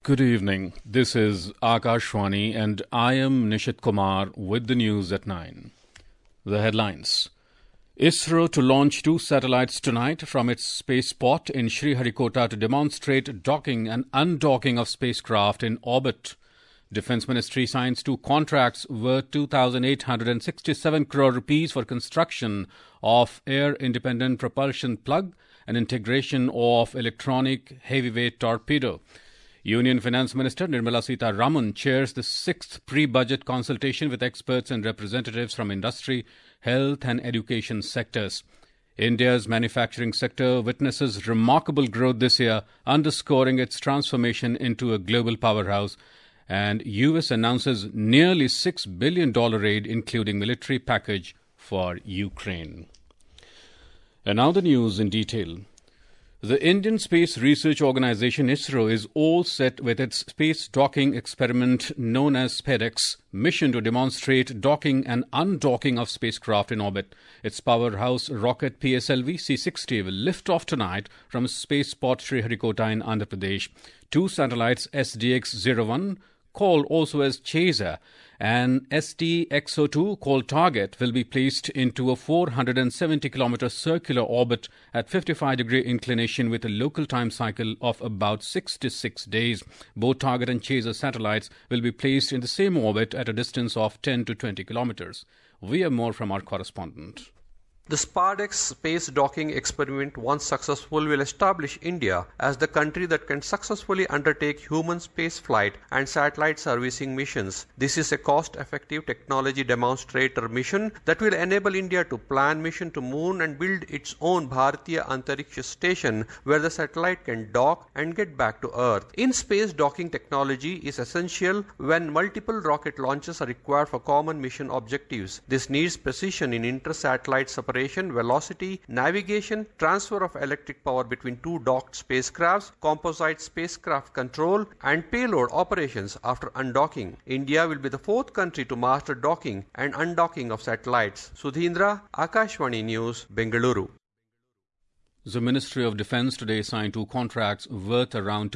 Good evening. This is Akashwani and I am Nishit Kumar with the news at 9. The headlines. ISRO to launch 2 satellites tonight from its spaceport in Sriharikota to demonstrate docking and undocking of spacecraft in orbit. Defence Ministry signs 2 contracts worth 2,867 crore rupees for construction of air-independent propulsion plug and integration of electronic heavyweight torpedo. Union Finance Minister Nirmala Sitharaman chairs the 6th pre-budget consultation with experts and representatives from industry, health and education sectors. India's manufacturing sector witnesses remarkable growth this year, underscoring its transformation into a global powerhouse. And US announces nearly $6 billion aid, including military package for Ukraine. And now the news in detail. The Indian Space Research Organisation ISRO is all set with its space docking experiment known as SpaceX mission to demonstrate docking and undocking of spacecraft in orbit. Its powerhouse rocket PSLV C-60 will lift off tonight from spaceport Sriharikota in Andhra Pradesh. 2 satellites SDX-01, called also as Chaser, and STX-02, called Target, will be placed into a 470-kilometer circular orbit at 55-degree inclination with a local time cycle of about 66 days. Both Target and Chaser satellites will be placed in the same orbit at a distance of 10 to 20 kilometers. We have more from our correspondent. The SpaceX space docking experiment, once successful, will establish India as the country that can successfully undertake human spaceflight and satellite servicing missions. This is a cost-effective technology demonstrator mission that will enable India to plan mission to moon and build its own Bharatiya Antariksha Station where the satellite can dock and get back to Earth. In-space docking technology is essential when multiple rocket launches are required for common mission objectives. This needs precision in inter-satellite separation, velocity, navigation, transfer of electric power between 2 docked spacecrafts, composite spacecraft control, and payload operations after undocking. India will be the 4th country to master docking and undocking of satellites. Sudhindra, Akashwani News, Bengaluru. The Ministry of Defence today signed 2 contracts worth around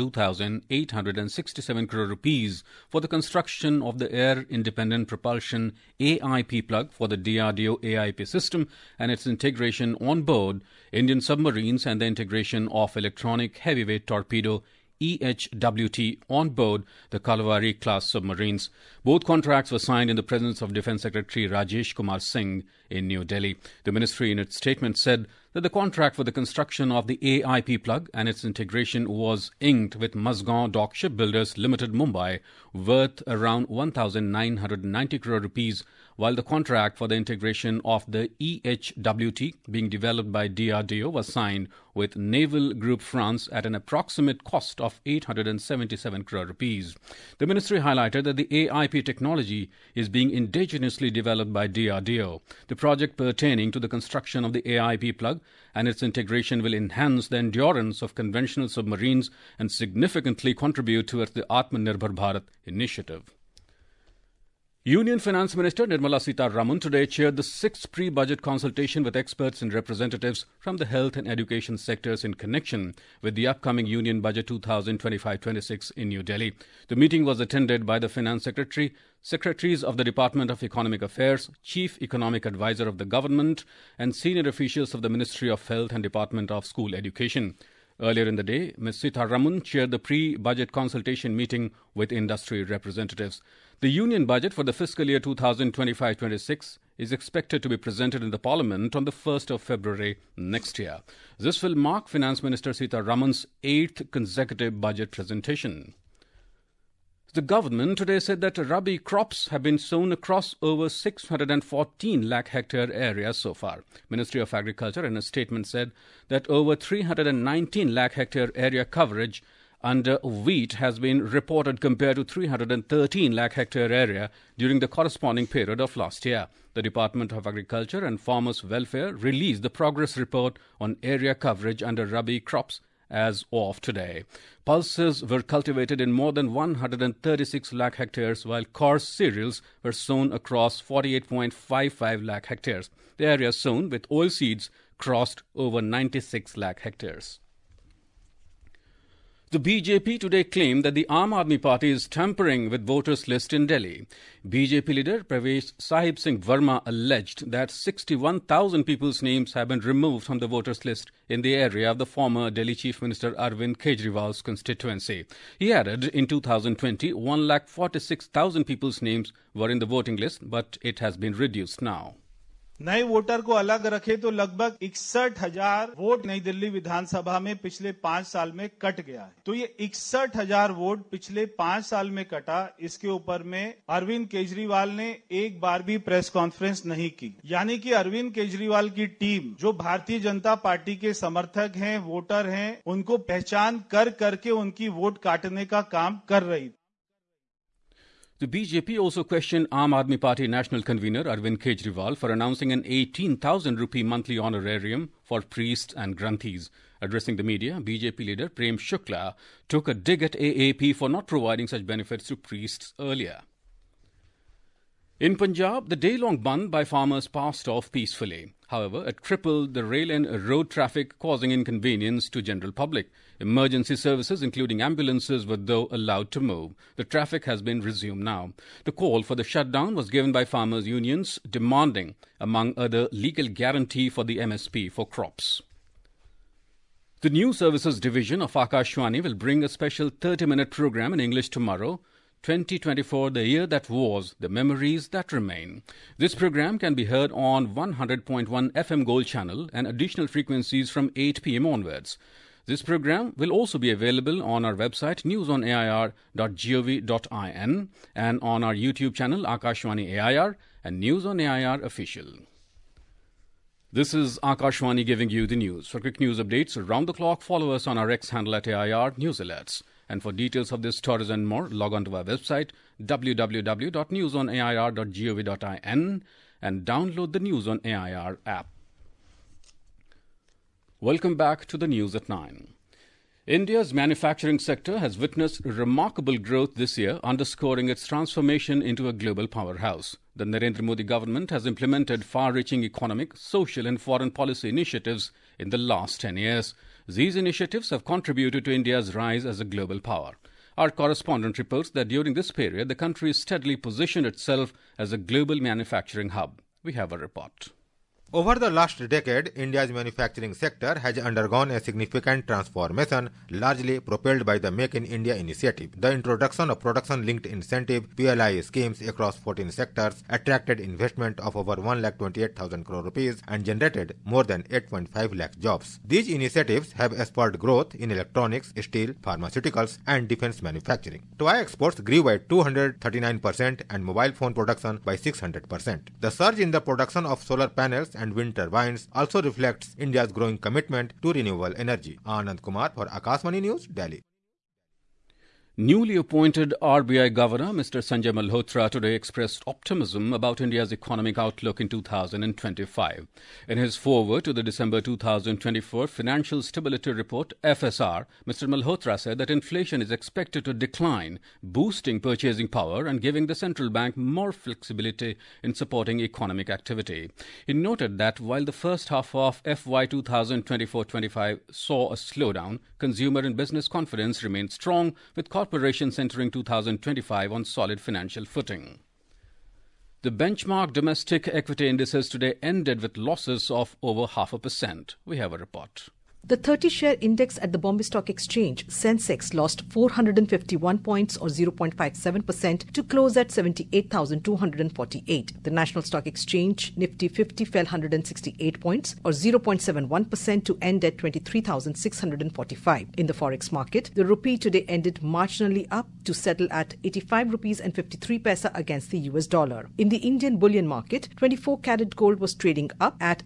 2,867 crore rupees for the construction of the Air-Independent Propulsion AIP plug for the DRDO AIP system and its integration on board Indian submarines and the integration of electronic heavyweight torpedo EHWT on board the Kalvari class submarines. Both contracts were signed in the presence of Defence Secretary Rajesh Kumar Singh in New Delhi. The ministry in its statement said that the contract for the construction of the AIP plug and its integration was inked with Mazgaon Dock Shipbuilders Limited Mumbai, worth around 1,990 crore rupees, while the contract for the integration of the EHWT being developed by DRDO was signed with Naval Group France at an approximate cost of 877 crore rupees. The ministry highlighted that the AIP technology is being indigenously developed by DRDO. The project pertaining to the construction of the AIP plug and its integration will enhance the endurance of conventional submarines and significantly contribute towards the Atmanirbhar Bharat initiative. Union Finance Minister Nirmala Sitharaman today chaired the 6th pre-budget consultation with experts and representatives from the health and education sectors in connection with the upcoming Union Budget 2025-26 in New Delhi. The meeting was attended by the Finance Secretary, Secretaries of the Department of Economic Affairs, Chief Economic Advisor of the Government, and senior officials of the Ministry of Health and Department of School Education. Earlier in the day, Ms. Sitharaman chaired the pre-budget consultation meeting with industry representatives. The Union Budget for the fiscal year 2025-26 is expected to be presented in the Parliament on the 1st of February next year. This will mark Finance Minister Sitharaman's 8th consecutive budget presentation. The government today said that Rabi crops have been sown across over 614 lakh hectare area so far. Ministry of Agriculture in a statement said that over 319 lakh hectare area coverage under wheat has been reported compared to 313 lakh hectare area during the corresponding period of last year. The Department of Agriculture and Farmers Welfare released the progress report on area coverage under Rabi crops as of today. Pulses were cultivated in more than 136 lakh hectares, while coarse cereals were sown across 48.55 lakh hectares. The area sown with oilseeds crossed over 96 lakh hectares. The BJP today claimed that the Aam Aadmi Party is tampering with voters' list in Delhi. BJP leader Pravesh Sahib Singh Verma alleged that 61,000 people's names have been removed from the voters' list in the area of the former Delhi Chief Minister Arvind Kejriwal's constituency. He added in 2020, 1,46,000 people's names were in the voting list, but it has been reduced now. नए voter को अलग रखे तो लगभग 61,000 vote नई दिल्ली विधानसभा में पिछले 5 साल में कट गया है। तो ये 61,000 वोट पिछले 5 साल में कटा, इसके ऊपर में अरविंद केजरीवाल ने एक बार भी प्रेस कॉन्फ्रेंस नहीं की। यानी कि अरविंद केजरीवाल की टीम जो भारतीय जनता पार्टी के समर्थक हैं, वोटर हैं, उनको पहचान करके उनकी वोट काटने का काम कर रही। The BJP also questioned Aam Aadmi Party national convener Arvind Kejriwal for announcing an 18,000 rupee monthly honorarium for priests and granthis. Addressing the media, BJP leader Prem Shukla took a dig at AAP for not providing such benefits to priests earlier. In Punjab, the day-long Bandh by farmers passed off peacefully. However, it crippled the rail and road traffic, causing inconvenience to general public. Emergency services, including ambulances, were though allowed to move. The traffic has been resumed now. The call for the shutdown was given by farmers' unions, demanding, among other, legal guarantee for the MSP for crops. The News Services Division of Akashvani will bring a special 30-minute program in English tomorrow. 2024, the year that was, the memories that remain. This program can be heard on 100.1 FM Gold channel and additional frequencies from 8 p.m. onwards. This program will also be available on our website newsonair.gov.in and on our YouTube channel Akashvani AIR and News on AIR Official. This is Akashvani giving you the news. For quick news updates around the clock, follow us on our X handle at AIR News Alerts. And for details of this stories and more, log on to our website www.newsonair.gov.in and download the News on AIR app. Welcome back to the news at 9. India's manufacturing sector has witnessed remarkable growth this year, underscoring its transformation into a global powerhouse. The Narendra Modi government has implemented far-reaching economic, social and foreign policy initiatives in the last 10 years. These initiatives have contributed to India's rise as a global power. Our correspondent reports that during this period, the country steadily positioned itself as a global manufacturing hub. We have a report. Over the last decade, India's manufacturing sector has undergone a significant transformation, largely propelled by the Make in India initiative. The introduction of production-linked incentive (PLI) schemes across 14 sectors attracted investment of over 1,28,000 crore rupees and generated more than 8.5 lakh jobs. These initiatives have spurred growth in electronics, steel, pharmaceuticals, and defense manufacturing. Toy exports grew by 239% and mobile phone production by 600%. The surge in the production of solar panels and wind turbines also reflects India's growing commitment to renewable energy. Anand Kumar for Akashvani News, Delhi. Newly appointed RBI Governor Mr. Sanjay Malhotra today expressed optimism about India's economic outlook in 2025. In his foreword to the December 2024 Financial Stability Report, FSR, Mr. Malhotra said that inflation is expected to decline, boosting purchasing power and giving the central bank more flexibility in supporting economic activity. He noted that while the first half of FY 2024-25 saw a slowdown, consumer and business confidence remained strong, with corporations entering 2025 on solid financial footing. The benchmark domestic equity indices today ended with losses of over 0.5%. We have a report. The 30-share index at the Bombay Stock Exchange, Sensex, lost 451 points or 0.57% to close at 78,248. The National Stock Exchange, Nifty 50, fell 168 points or 0.71% to end at 23,645. In the forex market, the rupee today ended marginally up to settle at 85 rupees and 53 paisa against the US dollar. In the Indian bullion market, 24-carat gold was trading up at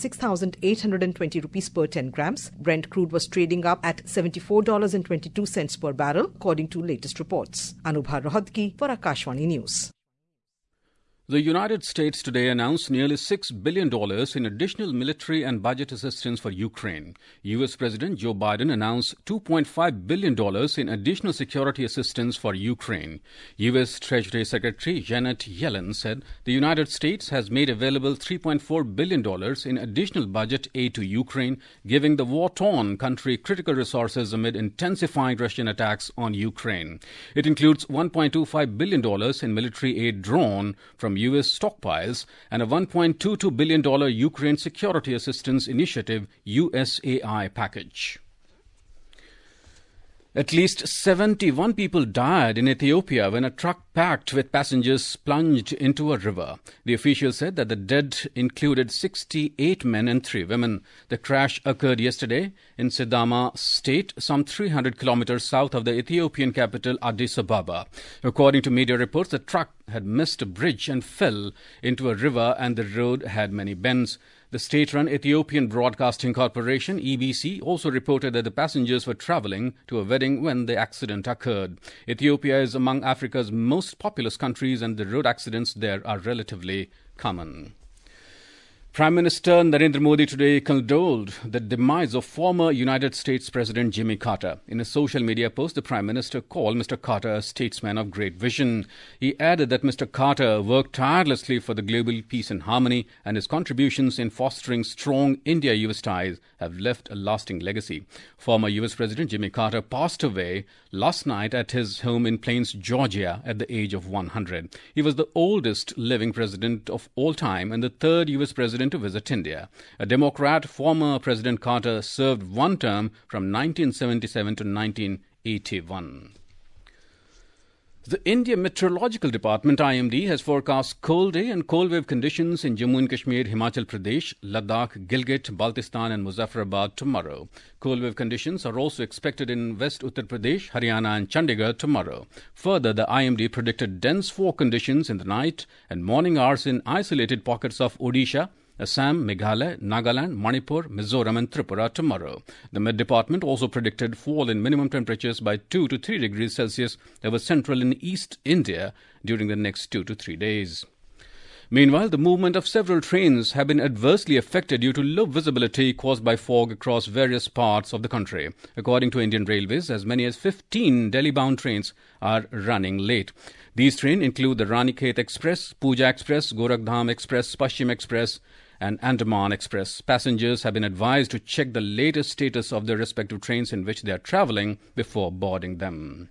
76,820 rupees per 10 grams. Brent crude was trading up at $74.22 per barrel, according to latest reports. Anubha Rohadki for Akashvani News. The United States today announced nearly $6 billion in additional military and budget assistance for Ukraine. U.S. President Joe Biden announced $2.5 billion in additional security assistance for Ukraine. U.S. Treasury Secretary Janet Yellen said the United States has made available $3.4 billion in additional budget aid to Ukraine, giving the war-torn country critical resources amid intensifying Russian attacks on Ukraine. It includes $1.25 billion in military aid drawn from U.S. stockpiles and a $1.22 billion Ukraine Security Assistance Initiative USAI package. At least 71 people died in Ethiopia when a truck packed with passengers plunged into a river. The officials said that the dead included 68 men and 3 women. The crash occurred yesterday in Sidama state, some 300 kilometers south of the Ethiopian capital Addis Ababa. According to media reports, the truck had missed a bridge and fell into a river, and the road had many bends. The state-run Ethiopian Broadcasting Corporation, EBC, also reported that the passengers were traveling to a wedding when the accident occurred. Ethiopia is among Africa's most populous countries, and the road accidents there are relatively common. Prime Minister Narendra Modi today condoled the demise of former United States President Jimmy Carter. In a social media post, the Prime Minister called Mr. Carter a statesman of great vision. He added that Mr. Carter worked tirelessly for the global peace and harmony, and his contributions in fostering strong India-US ties have left a lasting legacy. Former US President Jimmy Carter passed away last night at his home in Plains, Georgia, at the age of 100. He was the oldest living president of all time and the third US president to visit India. A Democrat, former President Carter served one term from 1977 to 1981. The India Meteorological Department, IMD, has forecast cold day and cold wave conditions in Jammu and Kashmir, Himachal Pradesh, Ladakh, Gilgit, Baltistan and Muzaffarabad tomorrow. Cold wave conditions are also expected in West Uttar Pradesh, Haryana and Chandigarh tomorrow. Further, the IMD predicted dense fog conditions in the night and morning hours in isolated pockets of Odisha, Assam, Meghalaya, Nagaland, Manipur, Mizoram and Tripura tomorrow. The Met Department also predicted fall in minimum temperatures by 2 to 3 degrees Celsius over central and east India during the next 2 to 3 days. Meanwhile, the movement of several trains have been adversely affected due to low visibility caused by fog across various parts of the country. According to Indian Railways, as many as 15 Delhi-bound trains are running late. These trains include the Ranikhet Express, Pooja Express, Gorakhdham Express, Paschim Express and Andaman Express. Passengers have been advised to check the latest status of their respective trains in which they are travelling before boarding them.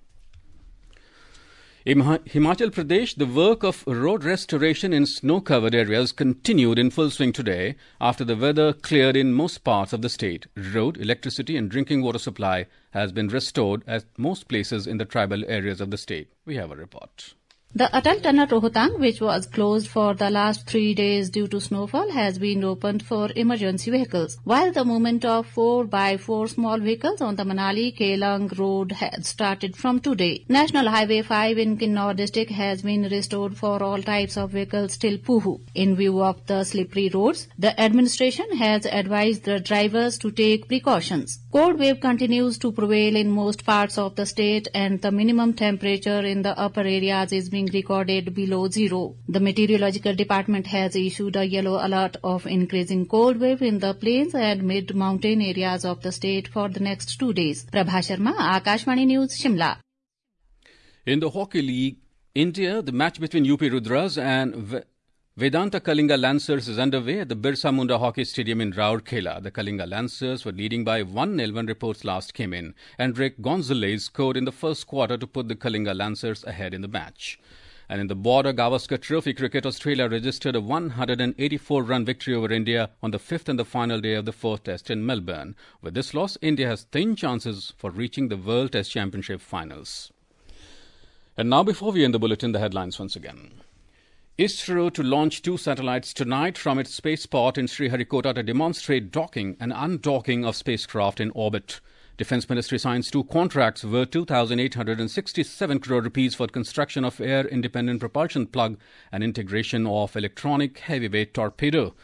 In Himachal Pradesh, the work of road restoration in snow-covered areas continued in full swing today after the weather cleared in most parts of the state. Road, electricity and drinking water supply has been restored at most places in the tribal areas of the state. We have a report. The Atal Tunnel Rohtang, which was closed for the last 3 days due to snowfall, has been opened for emergency vehicles, while the movement of 4x4 small vehicles on the Manali-Kelang road has started from today. National Highway 5 in Kinnaur district has been restored for all types of vehicles till Puhu. In view of the slippery roads, the administration has advised the drivers to take precautions. Cold wave continues to prevail in most parts of the state, and the minimum temperature in the upper areas is being recorded below zero. The Meteorological Department has issued a yellow alert of increasing cold wave in the plains and mid-mountain areas of the state for the next 2 days. Prabha Sharma, Akashvani News, Shimla. In the Hockey League, India, the match between UP Rudras and Vedanta Kalinga Lancers is underway at the Birsa Munda Hockey Stadium in Rourkela. The Kalinga Lancers were leading by 1-0 when reports last came in. Enrique Gonzalez scored in the first quarter to put the Kalinga Lancers ahead in the match. And in the Border Gavaskar Trophy cricket, Australia registered a 184-run victory over India on the 5th and the final day of the 4th Test in Melbourne. With this loss, India has thin chances for reaching the World Test Championship finals. And now, before we end the bulletin, the headlines once again. ISRO to launch 2 satellites tonight from its spaceport in Sriharikota to demonstrate docking and undocking of spacecraft in orbit. Defence Ministry signs 2 contracts worth 2,867 crore rupees for construction of air-independent propulsion plug and integration of electronic heavyweight torpedo.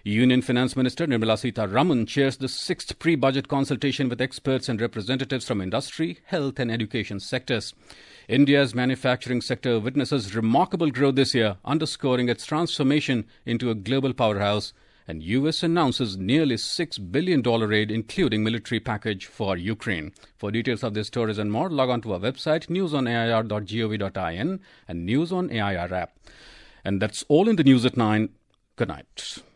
Union Finance Minister Nirmala Sitharaman chairs the 6th pre-budget consultation with experts and representatives from industry, health and education sectors. India's manufacturing sector witnesses remarkable growth this year, underscoring its transformation into a global powerhouse. And US announces nearly $6 billion aid, including military package for Ukraine. For details of these stories and more, log on to our website, newsonair.gov.in and News on AIR app. And that's all in the News at 9. Good night.